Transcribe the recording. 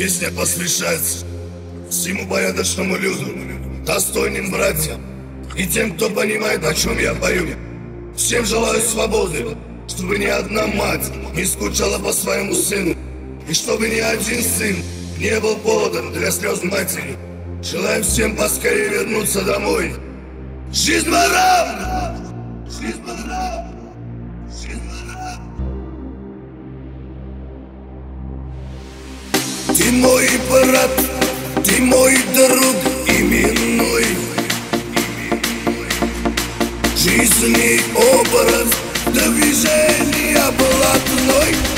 Песня посвящается всему порядочному люду, достойным братьям и тем, кто понимает, о чем я пою. Всем желаю свободы, чтобы ни одна мать не скучала по своему сыну, и чтобы ни один сын не был поводом для слез матери. Желаю всем поскорее вернуться домой. Жизнь ворам! Жизнь ворам! Жизнь ворам! Ты мой брат, ты мой друг именной, жизненный образ движения блатной.